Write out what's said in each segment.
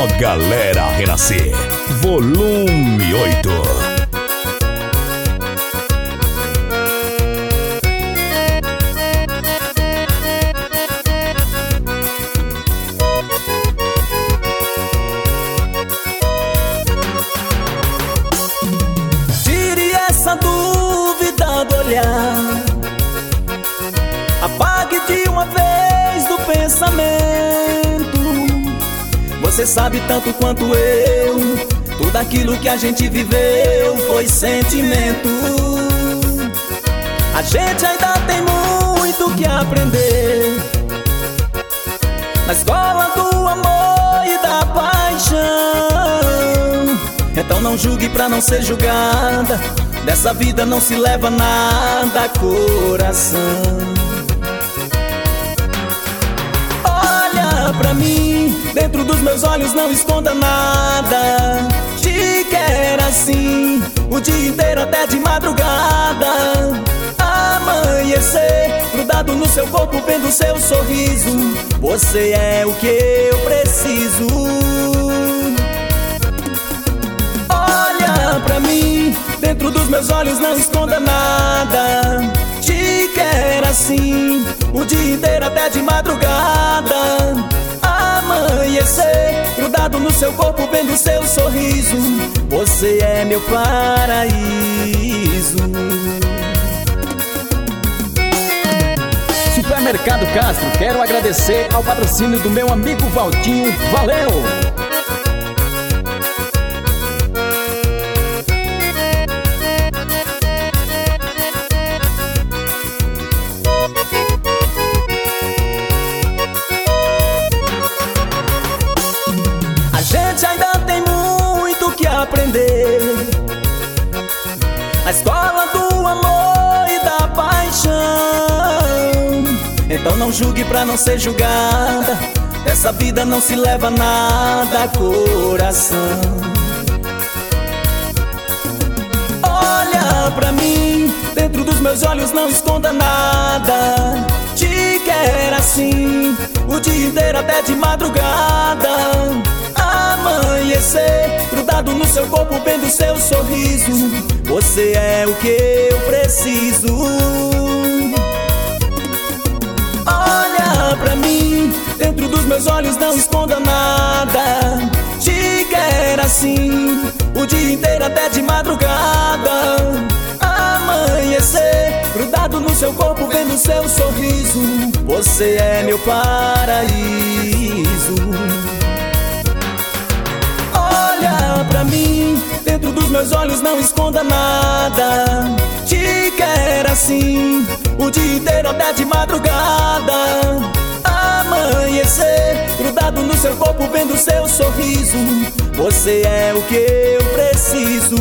Ó Galera Renascer, volume 8. Tire essa dúvida do olhar, apague de uma vez do pensamento. Você sabe tanto quanto eu, tudo aquilo que a gente viveu foi sentimento. A gente ainda tem muito que aprender na escola do amor e da paixão. Então não julgue pra não ser julgada, dessa vida não se leva nada, coração. Olha pra mim, dentro dos meus olhos não esconda nada. Te quero assim, o dia inteiro até de madrugada. Amanhecer, grudado no seu corpo, vendo seu sorriso. Você é o que eu preciso. Olha pra mim, dentro dos meus olhos não esconda nada. Te quero assim, o dia inteiro até de madrugada. Amanhecer, grudado no seu corpo, vendo seu sorriso. Você é meu paraíso. Supermercado Castro, quero agradecer ao patrocínio do meu amigo Valtinho. Valeu! A gente ainda tem muito que aprender na escola do amor e da paixão. Então não julgue pra não ser julgada, dessa vida não se leva nada, coração. Olha pra mim, dentro dos meus olhos não esconda nada. Te quero assim, o dia inteiro até de madrugada. Amanhecer, grudado no seu corpo, vendo seu sorriso. Você é o que eu preciso. Olha pra mim, dentro dos meus olhos não esconda nada. Te quero assim, o dia inteiro até de madrugada. Amanhecer, grudado no seu corpo, vendo seu sorriso. Você é meu paraíso. Olha pra mim, dentro dos meus olhos não esconda nada. Te quero assim, o dia inteiro até de madrugada. Amanhecer, grudado no seu corpo, vendo seu sorriso. Você é o que eu preciso.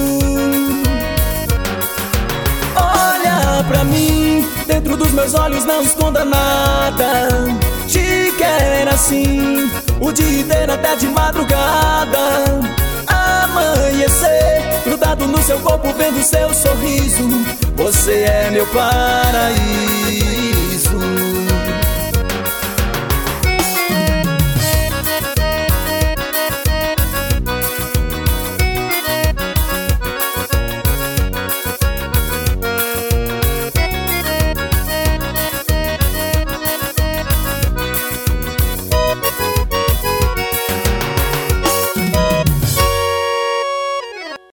Olha pra mim, dentro dos meus olhos não esconda nada. Te quero assim, o dia inteiro até de madrugada. Amanhecer, grudado no seu corpo, vendo seu sorriso. Você é meu paraíso.